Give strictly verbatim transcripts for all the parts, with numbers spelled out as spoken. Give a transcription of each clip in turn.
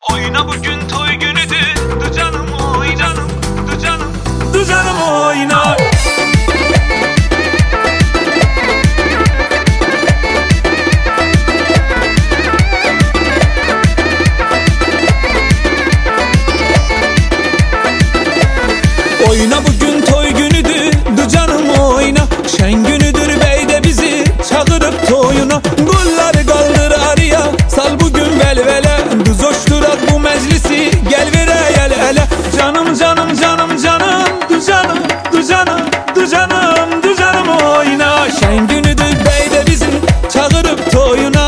Oyna bugün toy günüdür, du canım oy canım, du canım, Du canım oyna. Oyna bugün toy günüdür, du canım oyna. Şen günüdür bey de bizi çağırıp toyuna. Gulları kaldır araya, sal bugün velvele. Du coşturak bu meclisi, gel vere gel hele. Canım canım canım canım, du canım, du canım, du canım, du canım oyna. Şen günüdür bey de bizi çağırıp toyuna.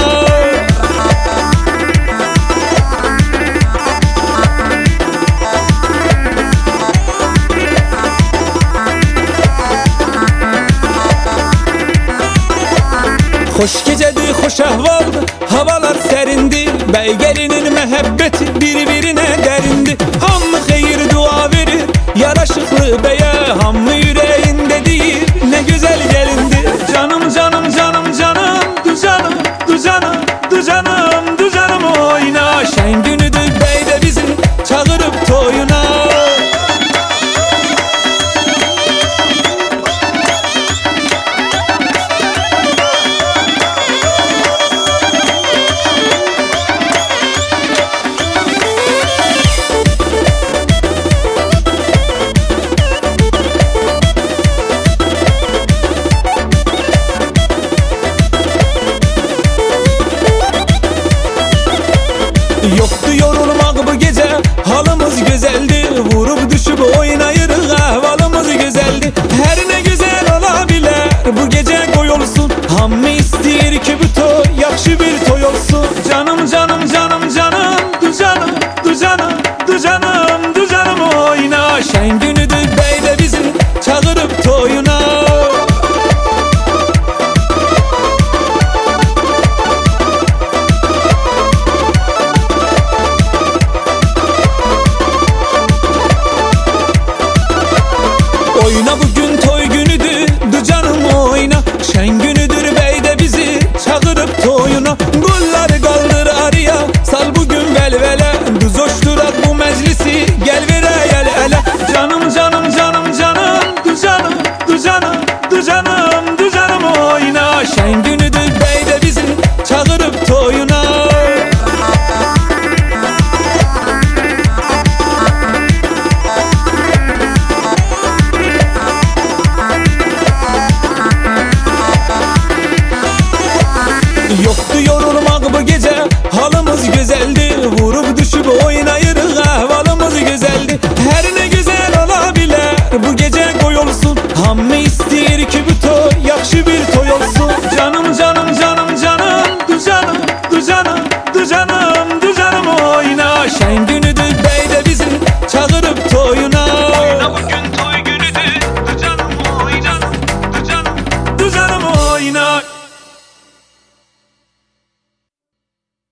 Hoş gecedi, hoş ahvaldı, havalar serindi. Bey gelinin mehabbeti birbirine derindi. Hammı hayır dua verir, yaraşıklı beye. Hammı yüreğinde değil, ne güzel gelindi. Canım canım canım canım, du canım, du canım, du canım, du canım oyna. Şen günüdür bey de bizi çağırıp toyuna. Yoktu yorulmak bu gece, halımız güzeldi. Vurup düşüp oynayırız, ahvalımız güzeldi. Her ne güzel olabilir, bu gece koy olsun. Hammı istiyor ki bu toy, yakşı bir toy olsun. Canım canım canım canım, du canım, du canım, du canım, du canım oyna. Şen günüdür bey de bizi çağırıp toyuna. Oyna bugün toy günüdür, du canım oyna. Şen günüdür bey de bizi çağırıp toyuna. Gulları kaldır araya, sal bugün velvele. Du coşturak bu meclisi, gel vere gel hele. Canım canım canım canım, du canım, du canım, du canım, du canım oyna. Şen günüdür bey de bizi çağırıp toyuna. Yoktu yorulmak bu gece, halımız güzeldi. Vurup düşüp oynayırız, ahvalımız güzeldi. Her ne güzel olabilir, bu gece koy olsun. Hammı istiyor ki bu toy, yakşı bir